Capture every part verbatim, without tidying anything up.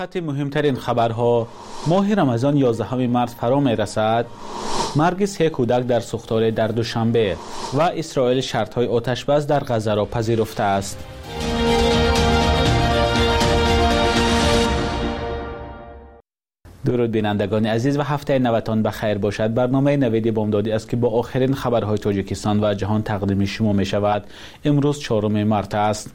مهمترین خبرها: ماه رمضان یازدهم مارس فرا می رسد. مرگ سه کودک در سوختار در دوشنبه و اسرائیل شرط‌های آتش‌بس در غزه را پذیرفته است. درود بینندگان عزیز و هفته نوتان بخیر باشد. برنامه نوید بامدادی است که با آخرین خبرهای تاجیکستان و جهان تقدیم شما می شود. امروز چهارم مارس است.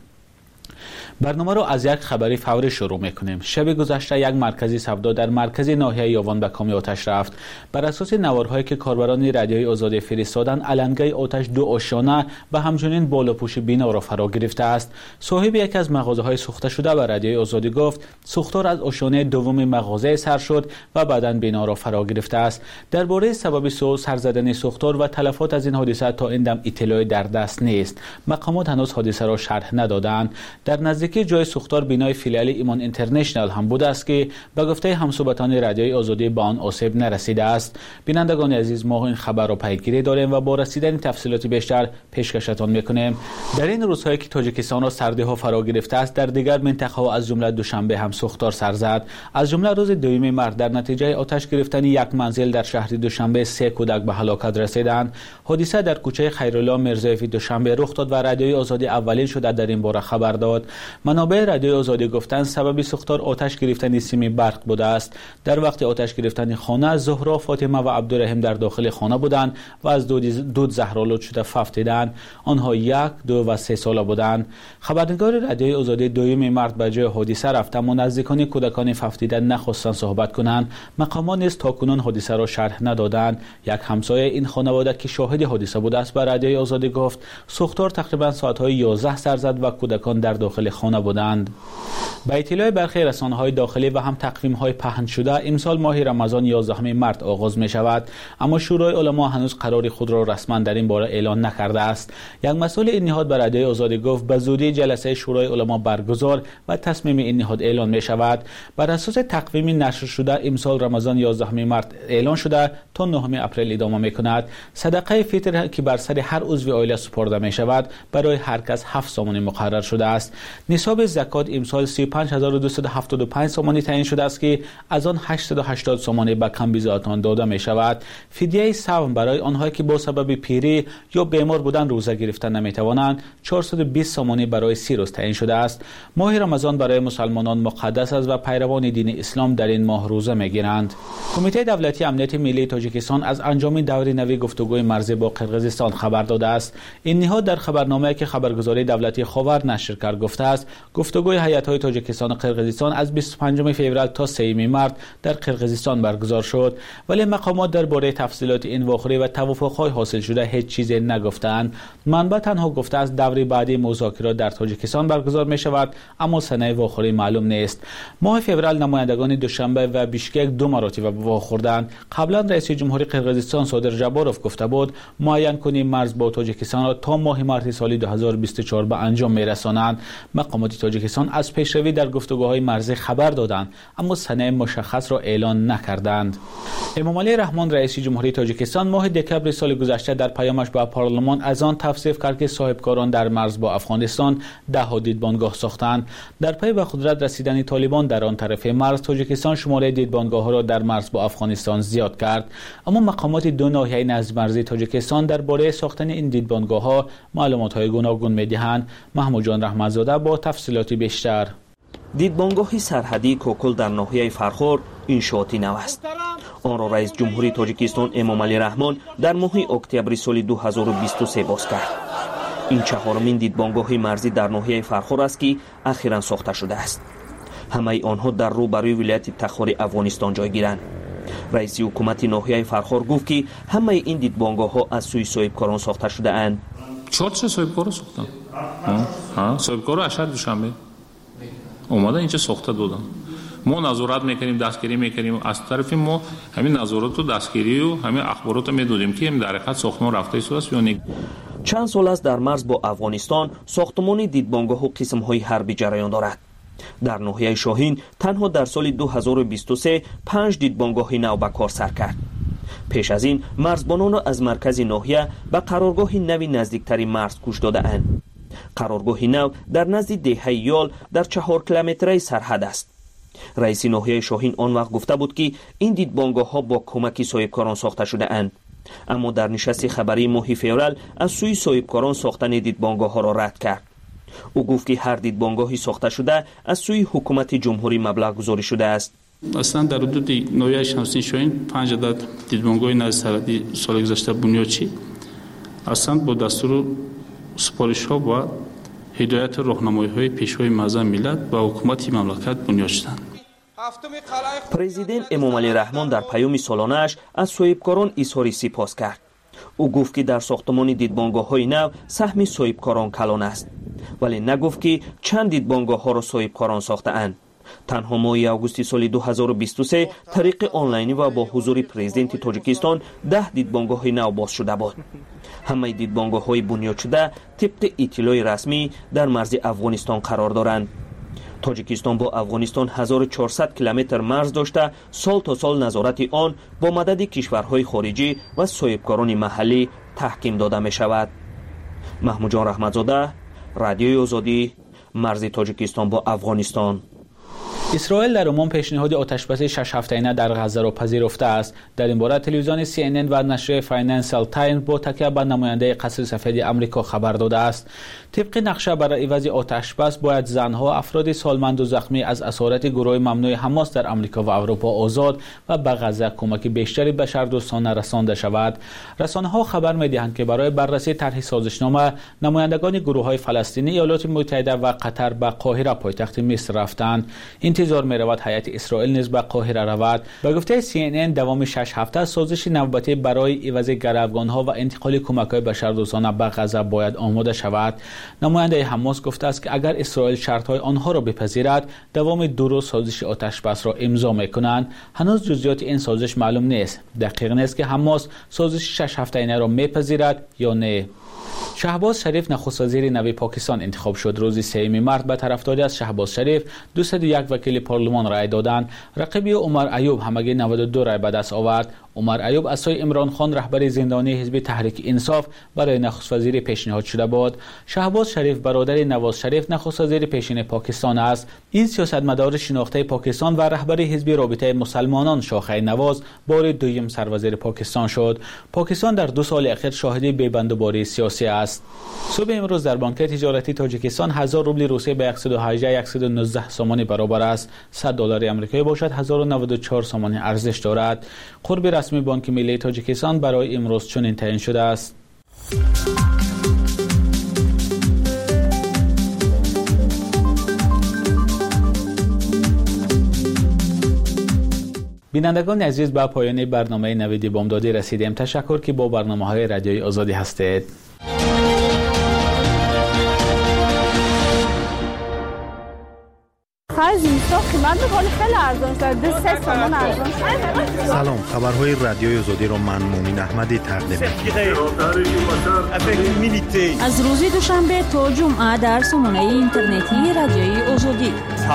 برنامه را از یک خبری فوری شروع میکنیم. شب گذشته یک مرکزی سودا در مرکز ناحیه یاوان به کام آتش رفت. بر اساس نوارهایی که کاربران رادیوی آزادی فرستادند، علنگه آتش دو آشیانه و همچنین بالاپوش بنا را فرا گرفته است. صاحب یک از مغازه‌های سوخته شده به رادیوی آزادی گفت سوختار از آشیانه دوم مغازه سر شد و بعداً بنا را فرا گرفته است. درباره سبب سرزدن سوختار و تلفات از این حادثه تا این دم اطلاعی در دست نیست. مقامات هنوز حادثه را شرح ندادند. در نزدیکی جای سوختار بینای فیلیال ایمان اینترنشنال هم بوده است که به گفته همصحبتان رادیوی آزادی به آن آسیب نرسیده است. بینندگان عزیز، ما این خبر را پیگیری داریم و با رسیدن تفصیلات بیشتر پیشکشتان میکنیم. در این روزهایی که تاجیکستان را سردی ها فرا گرفته است، در دیگر منطقه ها از جمله دوشنبه هم سوختار سر زد. از جمله روز دوم مارس در نتیجه آتش گرفتن یک منزل در شهر دوشنبه سه کودک به هلاکت رسیدند. حادثه در کوچه خیرالله میرزایفی دوشنبه رخ داد و رادیوی آزادی اولین شده در این باره خبر داد. منابع رادیوی آزادی گفتند سبب سوختار آتش گرفتن سیم برق بوده است. در وقت آتش گرفتن خانه، زهرا، فاطمه و عبدالرحیم در داخل خانه بودند و از دود, دود زهرآلود شده ففتیدند. آنها یک، دو و سه ساله بودند. خبرنگار رادیوی آزادی دوم مارس به جای حادثه رفت، اما نزدیکان کودکان ففتیده نخواستند صحبت کنند. مقامات نیز تاکنون حادثه را شرح ندادند. یک همسایه این خانواده که شاهد حادثه بوده است به رادیوی آزادی گفت سوختار تقریبا ساعت‌های یازده سر زد و کودکان در داخل خانه بودند. با اطلاع برخی رسانه‌های داخلی و هم تقویم‌های پهن شده، امسال ماه رمضان یازدهم مارس آغاز می شود، اما شورای علما هنوز قرار خود را رسما در این باره اعلان نکرده است. یک مسئول این نهاد به رادیوی آزادی گفت به زودی جلسه شورای علما برگزار و تصمیم این نهاد اعلان می شود. بر اساس تقویم نشر شده، امسال رمضان یازدهم مارس اعلان شده تا نهم اپریل ادامه می کند. صدقه فطر که بر سر هر عضو عائله سپرده می شود، برای هر کس هفت سومانی مقرر شده است. نصاب زکات امسال سی و پنج هزار و دویست و هفتاد و پنج سومانی تعیین شده است که از آن هشتصد و هشتاد سومانی به کمبیزاتان داده می شود. فدیه صوم برای آنهایی که با سبب پیری یا بیمار بودن روزه گرفتن نمی توانند چهارصد و بیست سومانی برای سی روز تعیین شده است. ماه رمضان برای مسلمانان مقدس است و پیروان دین اسلام در این ماه روزه می گیرند. کمیته دولتی امنیت ملی تاجیکستان از انجام دوره نوی گفتگوی مرزی با قرقیزستان خبر داده است. این نهاد در خبرنامه‌ای که خبرگزاری دولتی خاور نشر کرد گفته است گفتگوی هیئت‌های تاجیکستان و قرقیزستان از بیست و پنجم فوریه تا سوم مارس در قرقیزستان برگزار شد، ولی مقامات درباره تفصیلات این واقعه و توافق‌های حاصل شده هیچ چیزی نگفتند. منبع تنها گفته است دوره بعدی مذاکرات در تاجیکستان برگزار می شود، اما سنه واقعی معلوم نیست. ماه فوریه نمایندگان دوشنبه و بیشکک دو مراتب وا خوردند. قبلا رئیس جمهوری قرقیزستان صادر جباروف گفته بود معین کنیم مرز با تاجیکستان را تا ماه مارس سال دو هزار و بیست و چهار به انجام می‌رسانند. مقامات تاجیکستان از پیشروی در گفتگوهای مرزی خبر دادند، اما سنه مشخص را اعلان نکردند. امامعلی رحمان رئیس جمهوری تاجیکستان ماه دکبر سال گذشته در پیامش به پارلمان از آن توصیف کرد که صاحبکاران در مرز با افغانستان ده دیدبانگاه ساختند. در پی به قدرت رسیدن طالبان در آن طرف مرز، تاجیکستان شماره دیدبانگاه‌ها را در مرز با افغانستان زیاد کرد، اما مقامات دو ناحیه نزد مرزی تاجیکستان درباره ساختن این دیدبانگاه‌ها معلومات‌های گوناگون می‌دهند. محمود جان رحمت‌زاده با تفصیلات بیشتر. دیدبانگاه سرحدی کوکل در ناحیه فرخور انشاءاتی نو است. آن را رئیس جمهوری تاجیکستان امامعلی رحمان در ماه اکتبر سال دو هزار و بیست و سه باز کرد. این چهارمین دیدبانگاه مرزی در ناحیه فرخور است که اخیراً ساخته شده است. همه آنها در روبروی ولایت تخار افغانستان جای گیرند. رئیس حکومت ناحیه فرخور گفت که همه این دیدبانگاه ها از سوی صاحبکاران ساخته شده اند. چهار تا صاحبکار ساختن. ها صاحبکار اشد دوشنبه اومدن اینجا ساخته دادن. ما نظارت میکنیم، دستگیری میکنیم. از طرف ما همین نظارت و دستگیری و همین اخبارات میدادیم که این در حقیقت ساختمان رفته است یا نه. چند سال است در مرز با افغانستان ساختمان دیدبانگاه و قسم‌های حربی جریان دارد. در ناحیه شاهین تنها در سال دو هزار و بیست و سه پنج دیدبانگاه نو به کار سر کرد. پیش از این مرزبانان از مرکز ناحیه به قرارگاه نوی نزدیکتری مرز کوچ داده اند. قرارگاه نو در نزد دهه یال در چهار کیلومتری سرحد است. رئیس ناحیه شاهین آن وقت گفته بود که این دیدبانگاه ها با کمک صاحبکاران ساخته شده اند، اما در نشست خبری ماه فوریه از سوی صاحبکاران ساختن دیدبانگاه ها را رد کرد. او گفت که هر دیدبانگاهی ساخته شده از سوی حکومت جمهوری مبلغ گذاری شده است. اصلا در حدود ناحیه شمسین شاهین پنج عدد دیدبانگاه نظرسرحدی سال گذشته بنیاد شد. اصلا با دستور سپارش ها و هدایت راهنمایی های پیشوای معظم ملت و حکومت مملکت بنیاد شدند. پرزیدنت امامعلی رحمان در پیام سالانه‌اش از صاحبکاران اظهار سپاس کرد. او گفت که در ساختمان دیدبانگاه های نو سهم صاحبکاران کلان است، ولی نگفت که چند دیدبانگاه ها را صاحبکاران ساخته اند. تنها ماه آگوست سال دو هزار و بیست و سه طریق آنلاینی و با حضور پرزیدنت تاجیکستان ده دیدبانگاه های نو باز شده بود. همه دیدبانگاه های بنیاد شده طبق اطلاع رسمی در مرز افغانستان قرار دارند. تاجیکستان با افغانستان هزار و چهارصد کیلومتر مرز داشته سال تا سال نظارت آن با مدد کشورهای خارجی و صاحبکاران محلی تحکیم داده می شود. محمود جان رحمتزاده، رادیوی آزادی، مرز تاجیکستان با افغانستان. اسرائیل در عموم پیشنهاد آتشبس شش هفته‌ای در غزه را پذیرفته است. در این باره تلویزیون سی ان ان و نشریه فاینانشال تایمز با تکیه بر نماینده قصر سفید آمریکا خبر داده است. طبق نقشه برای عوض آتشبس باید زنها، افراد سالمند و زخمی از اسارت گروه ممنوع حماس در آمریکا و اروپا آزاد و به غزه کمک بیشتری بشردوستانه رسانده شود. رسانه‌ها خبر می‌دهند که برای بررسی طرح سازشنامه نمایندگان گروه‌های فلسطینی، ایالات متحده و قطر به قاهره پایتخت مصر رفتند. انتظار می‌رود هیئت اسرائیل نیز به قاهره رود. به گفته سی ان ان دوام شش هفته سازش نوبتی برای عوض گروگان‌ها و انتقال کمک‌های بشردوستانه به غزه باید آماده شود. نماینده حماس گفته است که اگر اسرائیل شرط‌های آنها را بپذیرد، دوام دو روز سازش آتشبس را امضا می‌کنند. هنوز جزئیات این سازش معلوم نیست. دقیق نیست که حماس سازش شش هفته‌ای را می‌پذیرد یا نه. شهباز شریف نخست وزیر نو پاکستان انتخاب شد. روز سوم مارس به طرفداری از شهباز شریف دویست و یک وکیل پارلمان رای دادند. رقیبی عمر ایوب همگی نود و دو رای به دست آورد. عمر ایوب از سوی عمران خان رهبر زندانی حزب تحریک انصاف برای نخست وزیر پیشنهاد شده بود. شهباز شریف برادر نواز شریف نخست وزیر پیشین پاکستان است. این سیاستمدار شناخته پاکستان و رهبر حزب رابطه مسلمانان شاخه نواز بار دوم سروزیر پاکستان شد. پاکستان در دو سال اخیر شاهد بی‌بندوباری سیاسی است. صبح امروز در بانک تجارتی تاجیکستان هزار روبل روسیه به صد و هجده صد و نوزده سومانی برابر است. صد دلار آمریکایی باشد هزار و نود و چهار سومانی ارزش دارد. قرب رسمی بانک ملی تاجیکستان برای امروز چنین تعیین شده است. بینندگان عزیز، به پایان برنامه نوید بامدادی رسیدیم. تشکر که با برنامه‌های رادیوی آزادی هستید. سلام، خبرهای رادیوی آزادی را من مومن احمدی تقدیم می‌کنم. از روز دوشنبه تا جمعه در سامانه اینترنتی رادیوی آزادی.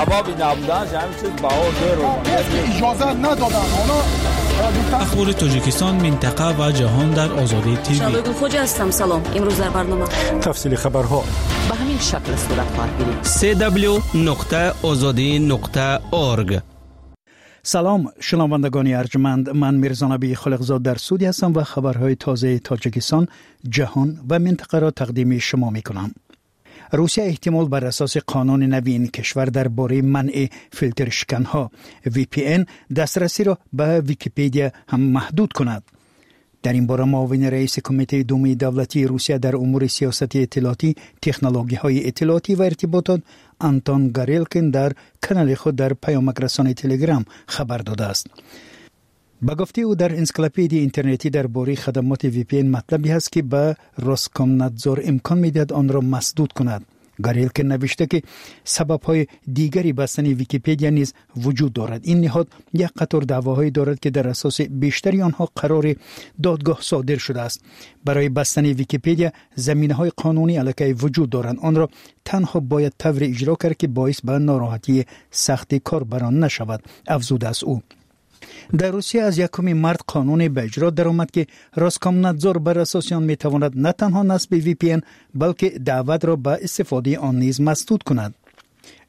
اخبار تاجیکستان، منطقه و جهان در آزادی تیوی. شبکه خوجا هستم. سلام. امروز در برنامه تفصیل خبرها به همین شکل صورت خواهد گرفت. سی دبلیو نقطه آزادی نقطه اورگ. سلام شنوندگان ارجمند، من میرزا نبی خالقزاد در سودی هستم و خبرهای تازه تاجیکستان، جهان و منطقه را تقدیم شما میکنم. روسیه احتمال بر اساس قانون نوین کشور درباره منع فیلتر شکنها وی پی ان دسترسی را به ویکی‌پدیا هم محدود کند. در این باره معاون رئیس کمیته دومی دولتی روسیه در امور سیاست اطلاعاتی، تکنولوژی های اطلاعاتی و ارتباطات آنتون گاریلکین در کانال خود در پیامک رسانی تلگرام خبر داده است. با گفته او در انسیکلوپدی اینترنتی درباره خدمات وی پی ان مطلبی است که به روسکومنادزور امکان میدهد آن را مسدود کند. گاریلکین نوشته که سبب‌های دیگری بستن ویکی‌پدیا نیز وجود دارد. این نهاد یک قطار دعواهایی دارد که در اساس بیشتری آنها قرار دادگاه صادر شده است. برای بستن ویکی‌پدیا زمینه‌های قانونی علیه وجود دارند. آن را تنها باید طور اجرا کرد که باعث به ناراحتی سخت کاربران نشود، افزوده است او. در روسیه از یکم مارس قانون به اجرا درآمد که روسکومنادزور بر اساس آن میتواند نه تنها نصب وی پی ان بلکه دعوت را به استفاده آن نیز مسدود کند.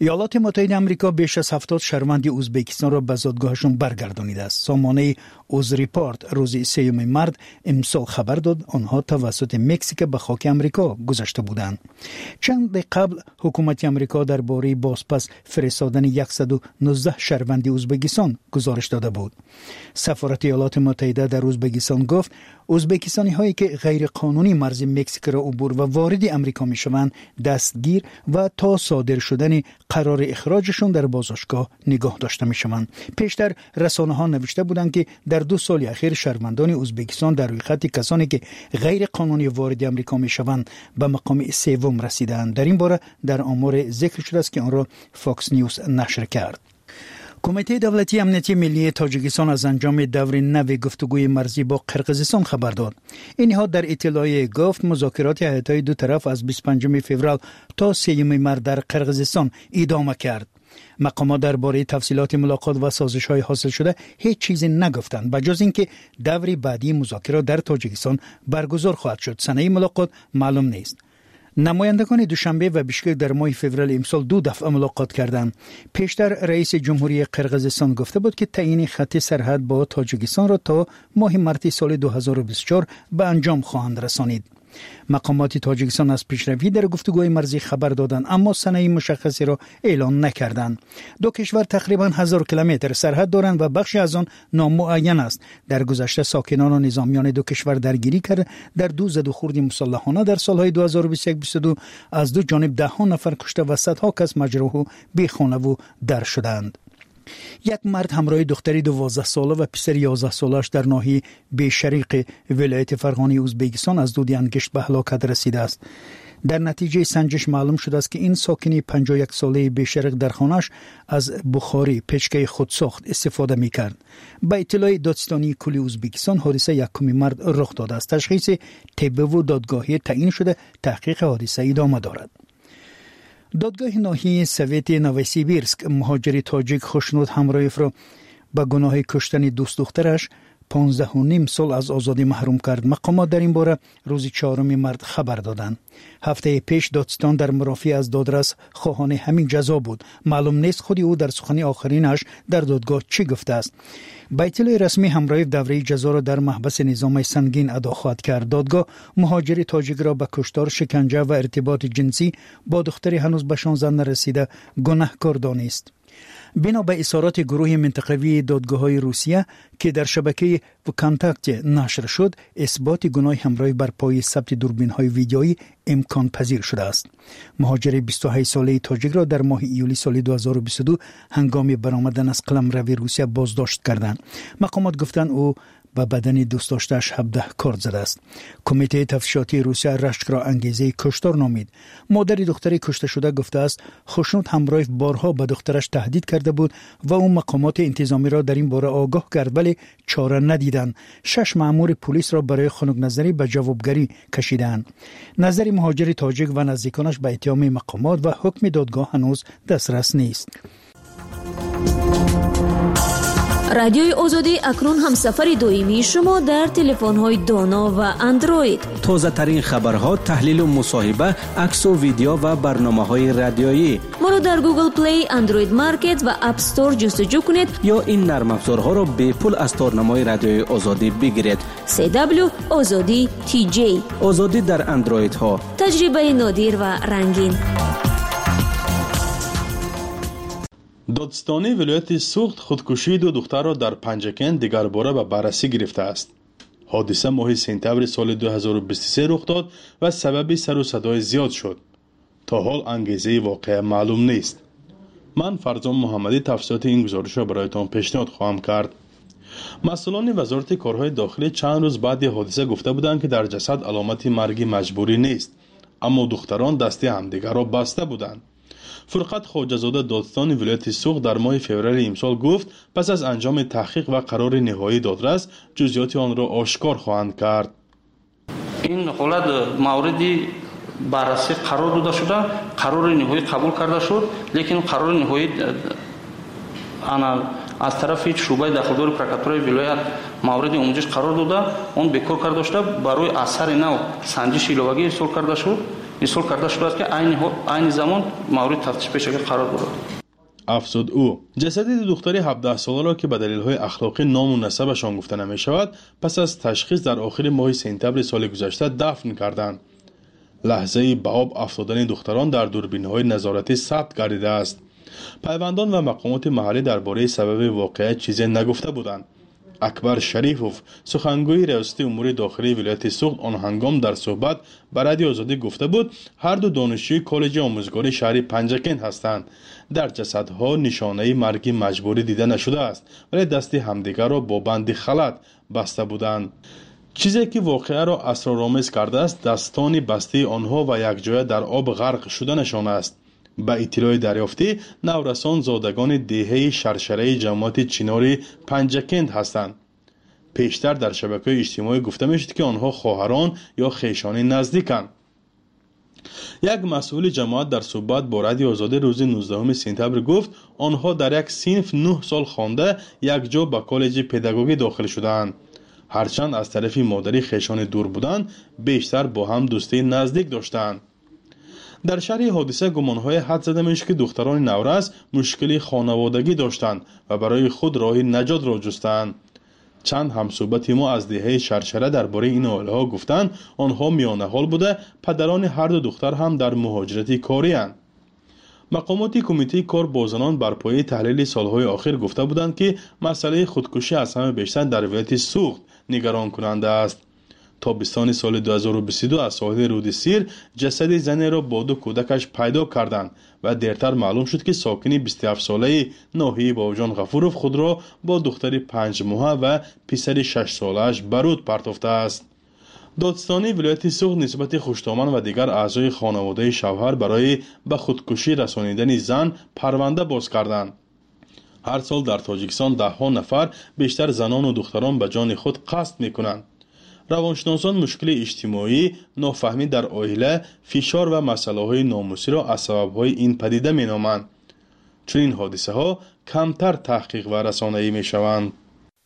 ایالات متحده آمریکا بیش از هفتاد شهروند ازبکستان را به زادگاهشان برگردانیده است. سامانه اوز ریپورت روز سوم مارس امسال خبر داد آنها توسط مکزیک به خاک آمریکا گذشته بودند. چند قبل حکومت آمریکا درباره بازپس فرستادن صد و نوزده شهروند ازبکستان گزارش داده بود. سفارت ایالات متحده در ازبکستان گفت ازبکستانی هایی که غیر قانونی مرز مکزیک را عبور و وارد آمریکا می شوند دستگیر و تا صادر شدن قرار اخراجشون در بازداشتگاه نگاه داشته می شوند. پیشتر رسانه ها نوشته بودند که در دو سال اخیر شهروندان ازبکستان در روی خط کسانی که غیر قانونی وارد آمریکا می شوند به مقام سوم رسیدند. در این باره در آمار ذکر شده است که آن را فاکس نیوز نشر کرد. کمیته دولتی امنیتی ملی تاجیکستان از انجام دور نو گفتگوی مرزی با قرقیزستان خبر داد. این نهاد در اطلاعیه گفت مذاکرات هیئت‌های دو طرف از بیست و پنجم فوریه تا سوم مارس در قرقیزستان ادامه کرد. مقامات درباره تفصیلات ملاقات و سازش‌های حاصل شده هیچ چیزی نگفتند بجز اینکه دور بعدی مذاکرات در تاجیکستان برگزار خواهد شد. سنه ملاقات معلوم نیست. نمایندگان دوشنبه و بیشکک در ماه فوریه امسال دو دفعه ملاقات کردند. پیشتر رئیس جمهوری قرقیزستان گفته بود که تعیین خط سرحد با تاجیکستان را تا ماه مارس سال دو هزار و بیست و چهار به انجام خواهند رسانید. مقامات تاجیکستان از پیشروی در گفتگوهای مرزی خبر دادند اما سنه مشخصی را اعلان نکردند. دو کشور تقریبا هزار کیلومتر سرحد دارند و بخشی از آن نامعین است. در گذشته ساکنان و نظامیان دو کشور درگیری کرد در دو زد و خورد مسلحانه در سالهای دو هزار و بیست و یک بیست و دو از دو جانب ده ها نفر کشته و صدها کس مجروح و بیخانه و در شدند. یک مرد همراه دختری دوازده ساله و پسر یازده سالش در ناحیه بیشریق ولایت فرغانه ازبکستان از دود انگشت به هلاکت رسیده است. در نتیجه سنجش معلوم شده است که این ساکنی پنجاه و یک ساله بیشریق در خانه‌اش از بخاری پچکه خودساخت استفاده می‌کرد. با اطلاع دادستانی کلی ازبکستان حادثه یکم مارس رخ داده است. تشخیص طبی و دادگاهی تعیین شده. تحقیق حادثه ادامه دارد. دادگاه ناحیه سوویت نووسیبیرسک مهاجر تاجیک خوشنود همرایف را به گناه کشتن دوست دخترش پانزده و نیم سال از آزادی محروم کرد. مقامات در این باره روز چهارم مارس خبر دادند. هفته پیش دادستان در مرافعه از دادرس خواهان همین جزا بود. معلوم نیست خودی او در سخن آخرینش در دادگاه چی گفته است. با اطلاع رسمی همراه دوره جزا را در محبس نظام سنگین ادا خواهد کرد. دادگاه مهاجر تاجیک را به کشتار، شکنجه و ارتباط جنسی با دختری هنوز به شانزده نرسیده گناهکار دانست. بنا به اظهارات گروه منطقوی دادگاه‌های روسیه که در شبکه وکانتاکت نشر شد، اثبات گناه همراه بر پای ثبت دوربین‌های ویدیویی امکان پذیر شده است. مهاجر بیست و هشت ساله تاجیک را در ماه ایولی سال دو هزار و بیست و دو هنگام برآمدن از قلمرو روسیه بازداشت کردند. مقامات گفتند او با بدن دوست داشته‌اش هفده کارت زده است. کمیته تفتیشاتی روسیه رشک را انگیزه کشتار نامید. مادر دختری کشته شده گفته است خوشنود همراه بارها به دخترش تهدید کرده بود و او مقامات انتظامی را در این باره آگاه کرد ولی چاره ندیدند. شش مأمور پلیس را برای خنک نظری به جوابگری کشیدند. نظر مهاجر تاجیک و نزدیکانش به اتهام مقامات و حکم دادگاه هنوز دسترس نیست. رادیوی آزادی اکنون هم سفر دائمی شما در تلفن‌های دانا و اندروید. تازه ترین خبرها، تحلیل و مصاحبه، عکس و ویدیو و برنامه‌های رادیویی. ما را در گوگل پلی، اندروید مارکت و اپ استور جستجو کنید یا این نرم افزارها را به پول از تارنمای رادیوی آزادی بگیرید. سی دبلیو آزادی تی جی. آزادی در اندروید ها. تجربه نادر و رنگین. دادستانی ولایت سوخت خودکشی دو دختر را در پنجکن دیگر باره به بررسی گرفته است. حادثه ماه سپتامبر سال دو هزار و بیست و سه رخ داد و سبب سر و صدای زیاد شد. تا حال انگیزه واقعه معلوم نیست. من فرزان محمدی تفصیلات این گزارش را برایتان پیشنهاد خواهم کرد. مسئولان وزارت کارهای داخلی چند روز بعد حادثه گفته بودند که در جسد علامت مرگ مجبوری نیست، اما دختران دست همدیگر را بسته بودند. فرقت خواجه‌زاده دادستان ولایت سوخت در ماه فوریه امسال گفت پس از انجام تحقیق و قرار نهایی دادرس جزئیات آن را آشکار خواهند کرد. این حالت موردی بررسی قرار داده شده، قرار نهایی قبول کرده شد، لیکن قرار نهایی انا از طرف شعبه داخلدار پرکاتورای ولایت مورد آموزش قرار داده، اون بکار کرده شده. برای اثر نو سنجش ایلوگی ارسال کرده شد اصول کرده شده است که عین عین زمان مورد تفتیش پیش قرار گرفت. افزود او جسد دختری هفده ساله را که به دلیل‌های اخلاقی نام و نسبشان گفته نمی‌شود پس از تشخیص در آخر ماه سپتامبر سال گذشته دفن کردند. لحظه به آب افتادن دختران در دوربین‌های نظارتی ثبت گردیده است. پیوندان و مقامات محلی درباره سبب واقعه چیزی نگفته بودند. اکبر شریفوف سخنگوی ریاست امور داخلی ولایت سوخت آن هنگام در صحبت به رادیو آزادی گفته بود هر دو دانشجوی کالج آموزگاری شهر پنجکند هستند. در جسدها نشانه مرگ مجبوری دیده نشده است ولی دست همدیگر را با بند خلط بسته بودند. چیزی که واقعه را اسرارآمیز کرده است دستان بسته آنها و یک جای در آب غرق شدنشان است. با اطلاع دریافتی نورسان زادگان دهه شرشره جماعت چیناری پنجکند هستند. پیشتر در شبکه‌های اجتماعی گفته میشد که آنها خواهران یا خویشان نزدیکند. یک مسئول جماعت در صحبت با رادیو آزادی روز نوزدهم سپتامبر گفت آنها در یک صنف نه سال خوانده یک جا به کالج پداگوژی داخل شدند. هرچند از طرف مادری خویشان دور بودند بیشتر با هم دوستی نزدیک داشتند. در شرح حادثه گمانهای حد زده میشه که دختران نورس مشکلی خانوادگی داشتند و برای خود راه نجات را جستند. چند همصحبت ما از دهه شرشره درباره این عائله‌ها گفتند آنها میانه حال بوده پدران هر دو دختر هم در مهاجرت کاری اند. مقامات کمیته کار با زنان بر پایه تحلیل سالهای آخر گفته بودند که مسئله خودکشی از همه بیشتر در ولایت سوخت نگران کننده است. تابستان سال دو هزار و بیست و دو از ساحل رود سیر جسد زنی را با دو کودکش پیدا کردند و دیرتر معلوم شد که ساکن بیست و هفت ساله ناحیه باوجان غفورов خود را با دختر پنج ماهه و پسر شش ساله‌اش برود پرتافته است. دادستانی ولایت سوخت نسبت خوشتامن و دیگر اعضای خانواده شوهر برای به خودکشی رسانیدن زن پرونده باز کردند. هر سال در تاجیکستان ده ها نفر بیشتر زنان و دختران به جان خود قصد میکنند. روانشناسان مشکل اجتماعی، نافهمی در عائله، فشار و مسائل ناموسی را از سبب‌های این پدیده می‌نامند. چون این حادثه ها کمتر تحقیق و رسانه‌ای می‌شوند.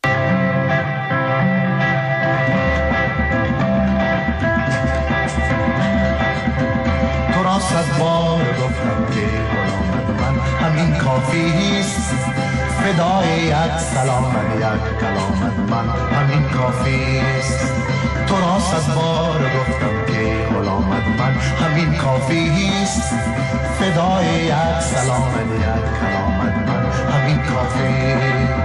تو را صد بار گفتم که غلام من همین کافی است، فدای یک سلام یک کلام من همین کافی است. تو را صد بار گفتم که غلام من همین کافی است، فدای یک سلام یک کلام من همین کافی.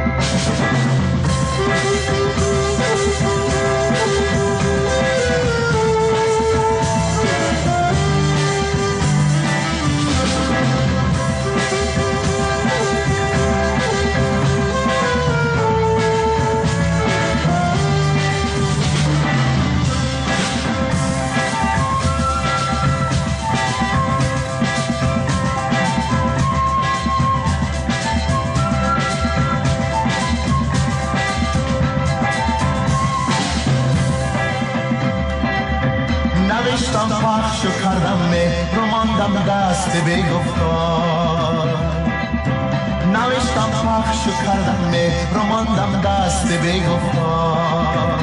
نوشتم پخش و کردم مهر و ماندم دست بگفتار، نوشتم پخش و کردم مهر و ماندم دست بگفتار.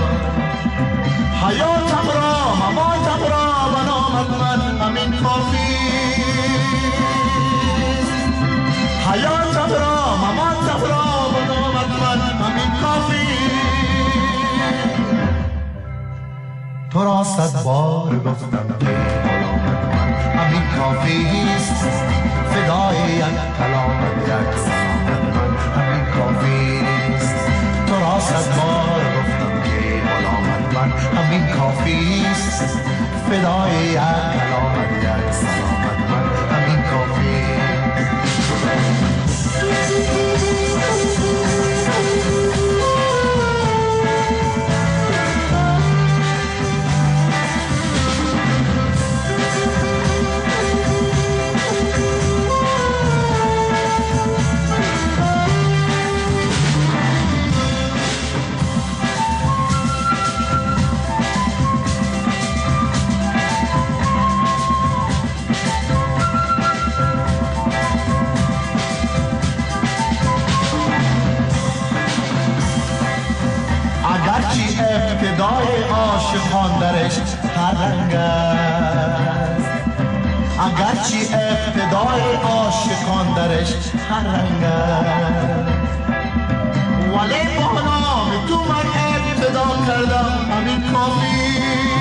حیاتم را مماتم را بنامد من همین کافی، حیاتم را مماتم را بنامد من همین کافی. تو را صد بار گفتم که غلام من همین کافی است، فدای یک کلام یک سلام من همین کافی است. تو را صد بار گفتم که غلام من همین کافی است، فدای یک کلام یک سلام من همین کافی است. ابتدای عاشقان درش هر رنگ است، اگرچه ابتدای عاشقان درش هر رنگ است، ولی با نام تو من ابتدا کردم همین کافی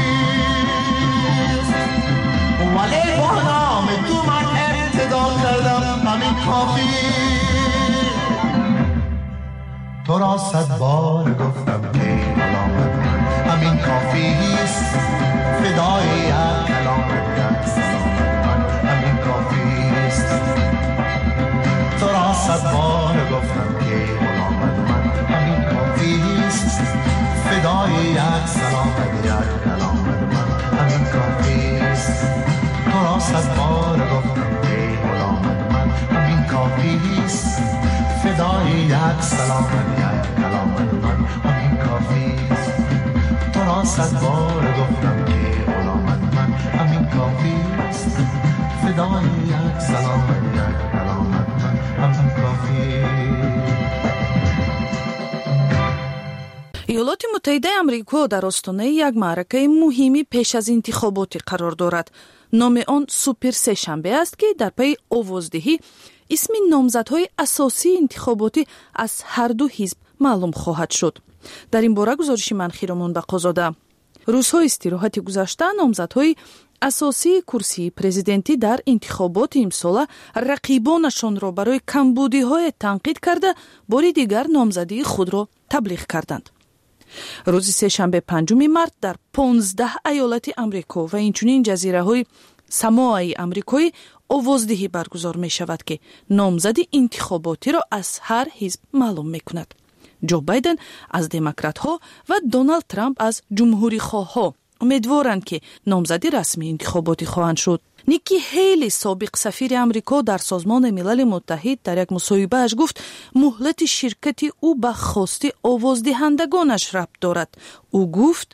است، ولی با نام تو من ابتدا کردم همین کافی. تو را صد بار گفتم که کلامت من همین کافی است، فدای یک کلامت یک سلامت من همین کافی است. تو را صد بار گفتم که غلامت من همین کافی است، فدای یک سلامت یک کلامت من همین کافی است. تو را صد بار گفتم که غلامت من همین کافی است، فدای یک سلامت یک کلامت من همین کافی است. تو را صد بار گفتم که غلامت من همین کافی است، فدای یک سلامت یک کلامت من همین کافی است. ایالات متحده آمریکا در آستانه یک معرکه مهمی پیش از انتخابات قرار دارد. نام آن سوپر سه شنبه است که در پی آوازدهی اسم نامزدهای اساسی انتخاباتی از هر دو حزب معلوم خواهد شد. در این باره گزارش من خیرمان بقازاده. روزهای استراحت گذشته نامزدهای اساسی کرسی پرزیدنتی در انتخابات امسال رقیبانشان را برای کمبودی‌های تنقید کرده باری دیگر نامزدی خود را تبلیغ کردند. روز سه‌شنبه پنجم مارس در پانزده ایالت آمریکا و اینچنین جزیره‌های ساموآ آمریکایی آوازدهی برگزار می شود که نامزدی انتخاباتی را از هر حزب معلوم می کند. جو بایدن از دموکرات ها و دونالد ترامپ از جمهوری خواه ها امیدوارند که نامزدی رسمی انتخاباتی خواهند شد. نیکی هیلی سابق سفیر آمریکا در سازمان ملل متحد در یک مصاحبه اش گفت مهلت شرکت او به خواست آوازدهندگانش ربط دارد. او گفت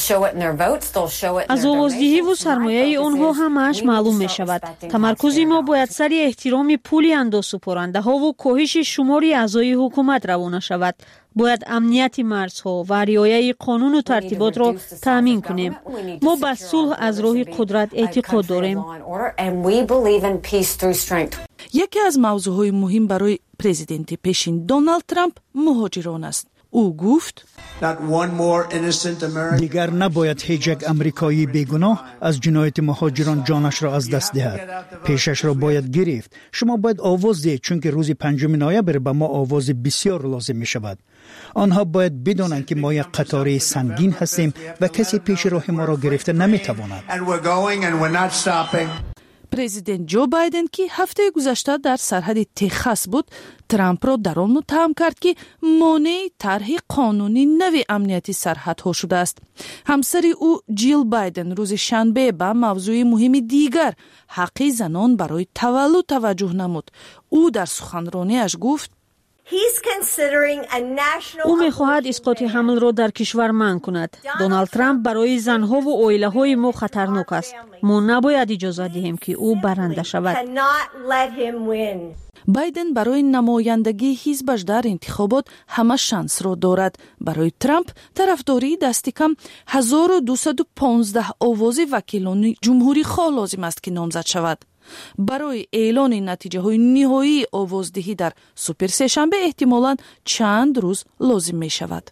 از آوازدهی و سرمایه آنها همش معلوم می شود. تمرکز ما باید سر احترام پول اندازه‌سپارنده ها و کاهش شمار اعضای حکومت روانه شود. باید امنیت مرزها و رعایت قانون و ترتیبات را تأمین کنیم. ما به صلح از راه قدرت اعتقاد داریم. یکی از موضوعهای مهم برای پرزیدنت پیشین دونالد ترامپ مهاجران است. او گفت دیگر نباید هیچ یک امریکایی بیگناه از جنایت مهاجران جانش را از دست دهد. پیشش را باید گرفت. شما باید آواز دهید چون که روز پنجم نوامبر به ما آواز بسیار لازم می شود. آنها باید بدانند که ما یک قطاره سنگین هستیم و کسی پیش راه ما را گرفته نمی تواند. پرزیدنت جو بایدن که هفته گذشته در سرحد تگزاس بود، ترامپ را در آن متهم کرد که مانع طرح قانونی نوی امنیتی سرحدها شده است. همسر او جیل بایدن روز شنبه به موضوع مهم دیگر حق زنان برای تولد توجه نمود. او در سخنرانیش گفت او می‌خواهد اسقاط حمل را در کشور منع کند. دونالد ترامپ برای زنها و عائله‌های ما خطرناک است. ما نباید اجازه دهیم که او برنده شود. بایدن برای نمایندگی حزبش در انتخابات همه شانس را دارد. برای ترامپ طرفداری دست کم هزار و دویست و پانزده آواز وکیلان جمهوری خواه لازم است که نامزد شود. برای اعلان نتیجه های نهایی آوازدهی در سوپر سه شنبه احتمالاً چند روز لازم می شود.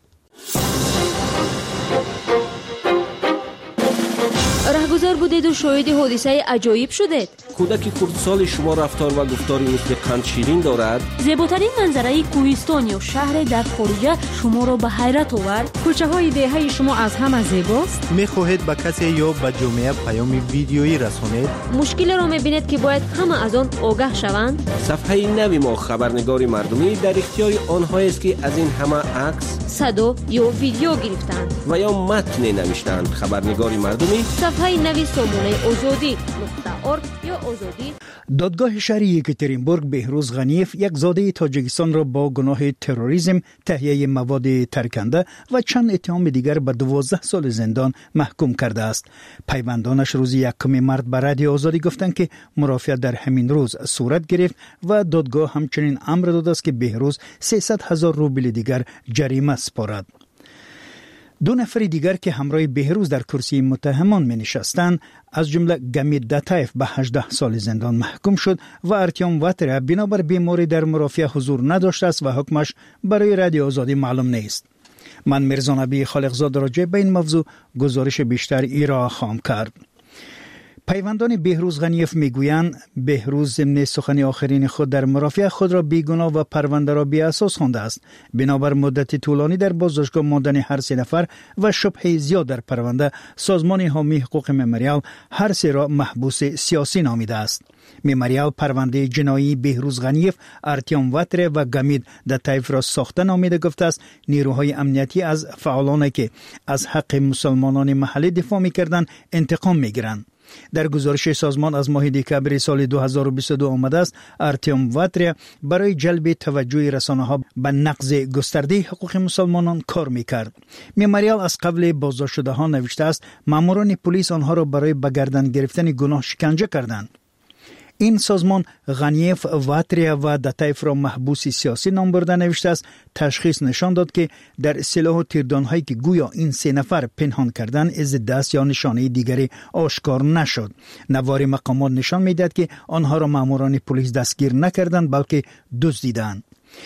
رهگذر بودید و شاهد حادثه عجایب شدید. کودک کردسال شما رفتار و گفتاری مثل قند شیرین دارد. زیباترین منظره کوهستان یا شهر در خارج شما را به حیرت آورد. کوچه های دهه شما از همه زیباست. میخواهید به کسی یا به جامعه پیام ویدیویی رسانید؟ مشکل را میبینید که باید همه از آن آگاه شوند. صفحه نوی ما خبرنگار مردمی در اختیار آنهایی است که از این همه عکس، صدا یا ویدیو گرفتند و یا متن نوشتند. خبرنگار مردمی صفحه نوی سامانه آزادی نقطه ارگ یا آزادی. دادگاه شهر یکاترینبورگ بهروز غنیف یک زاده تاجیکستان را با گناه تروریسم، تهیه مواد ترکنده و چند اتهام دیگر به دوازده سال زندان محکوم کرده است. پیوندانش روز یکم مارس به رادیو آزادی گفتند که مرافعه در همین روز صورت گرفت و دادگاه همچنین امر داده است که بهروز سیصد هزار روبل دیگر جریمه سپارد. دو نفر دیگر که همراه بهروز در کرسی متهمان می نشستند از جمله گمید داتایف به هجده سال زندان محکوم شد و ارتیام واتریا بنابر بیماری در مرافعه حضور نداشت است و حکمش برای رادیو آزادی معلوم نیست. من میرزا نبی خالقزاده راجع به این موضوع گزارش بیشتر ایرا خواهم کرد. پیوندان بهروز غنیف میگویند بهروز ضمن سخن آخرین خود در مرافعه خود را بیگناه و پرونده را بی اساس خوانده است. بنابر مدت طولانی در بازداشتگاه ماندن هر سه نفر و شبهه زیاد در پرونده، سازمان حامی حقوق مموریال هر سه را محبوس سیاسی نامیده است. مموریال پرونده جنایی بهروز غنیف، ارتیام واتریا و گمید داتایف را ساخته نامیده گفته است نیروهای امنیتی از فعالانی که از حق مسلمانان محلی دفاع می‌کردند انتقام می‌گیرند. در گزارش سازمان از ماه دکامبر سال دو هزار و بیست و دو آمده است ارتیام واتریا برای جلب توجه رسانه‌ها به نقض گسترده حقوق مسلمانان کار می‌کرد. مموریال از قبل بازداشت شدهان نوشته است ماموران پلیس آنها را برای به گردن گرفتن گناه شکنجه کردند. این سازمان غنیف، واتریا و داتایف را محبوس سیاسی نام برده نوشته است. تشخیص نشان داد که در سلاح و تیردان‌هایی که گویا این سه نفر پنهان کردند از دست یا نشانه دیگری آشکار نشد. نوار مقامات نشان می‌دهد که آنها را ماموران پلیس دستگیر نکردند بلکه دزدیدند.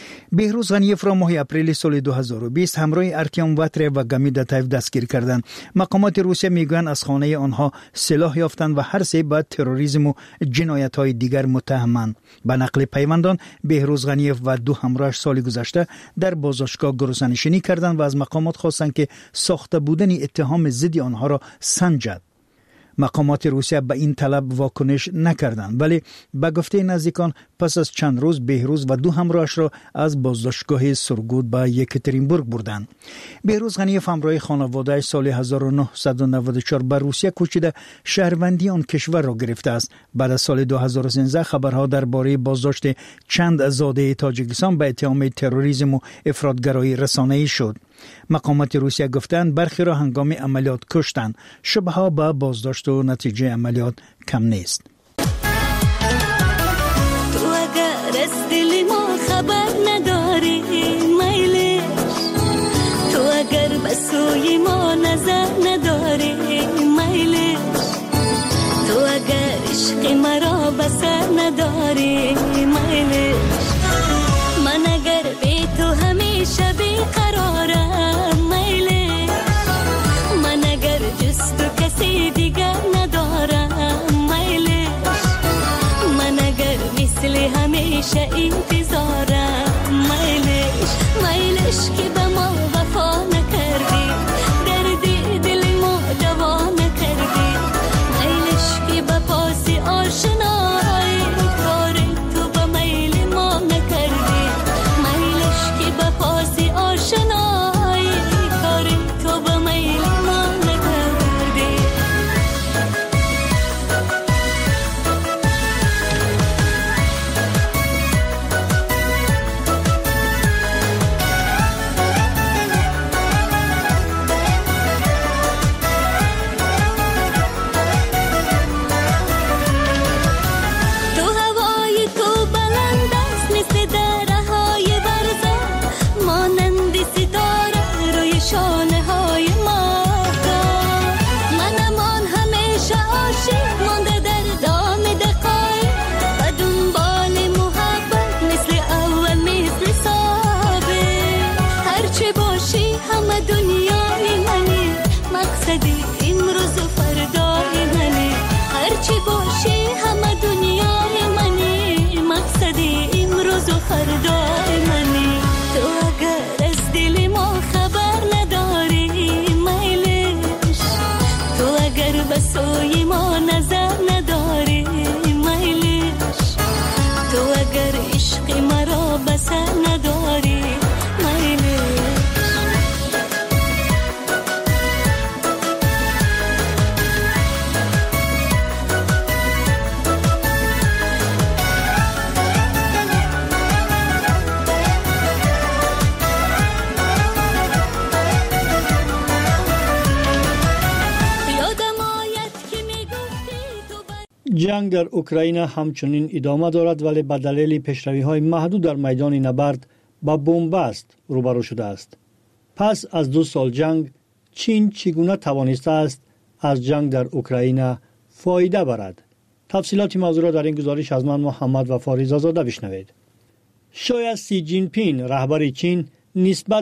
بهروز غنیف را ماه اپریل سال دو هزار و بیست همراه ارتیام واتریا و گمید داتایف دستگیر کردند. مقامات روسیه میگویند از خانه آنها سلاح یافتند و هر سه به تروریسم و جنایت‌های دیگر متهمند. به نقل پیوندان بهروز غنیف و دو همراهش سال گذشته در بازداشتگاه گروسنشینی کردند و از مقامات خواستند که ساخته بودن اتهام ضد آنها را سنجد. مقامات روسیه به این طلب واکنش نکردند، ولی به گفته نزدیکان پس از چند روز بهروز و دو همراهش را از بازداشتگاه سورگوت به یکاترینبورگ بردند. بهروز غنیف همراه خانواده سال هزار و نهصد و نود و چهار به روسیه کوچیده شهروندی آن کشور را گرفته است. بعد از سال دو هزار و سیزده خبرها درباره بازداشت چند زاده تاجیکستان به اتهام تروریسم و افراطگرایی رسانه‌ای شد. مقامات روسیه گفتند برخی را هنگام عملیات کشتند. شبهه به بازداشت و نتیجه عملیات کم نیست. تو اگر از دل ما خبر نداری میلش، تو اگر به سوی ما نظر نداری میلش، تو اگر عشق مرا بسر نداری میلش، من اگر بی تو همیشه بیقرارم میلش، من اگر جز تو کسی دیگر ندارم میلش، من اگر مثل همیشه انتظارم میلش، میلش که به ما وفا نکردی، دردی دل ما دوا نکردی، میلش که به پاس آشنایی کار تو به میل ما نکردی، میلش که به پاس آشنایی کار تو به میل ما نکردی. تو هوای تو بلند است مثل درهای برزا، مانند ستاره روی شانه های ماهتاب، منمان همیشه عاشق مانده در دام دقایق و دنبال محبت مثل اول مثل ثابت، هرچه باشی همه دنیای منی، مقصدی امروز و فردای منی، هرچه باشی همه دنیای منی، مقصدی امروز و فردای منی، تو اگر از دل ما خبر نداری میلش، تو اگر به سوی ما نظر نداری میلش، تو اگر عشق مرا بسر نداری میلش. جنگ در اوکراین همچنین ادامه دارد ولی به دلیل پیشروی‌های محدود در میدان نبرد با بنبست روبرو شده است. پس از دو سال جنگ چین چگونه توانسته است از جنگ در اوکراین فایده برد. تفصیلات موضوع را در این گزارش از من محمد وفا رضا زاده بشنوید. شاید سی جین پینگ رهبر چین نسبت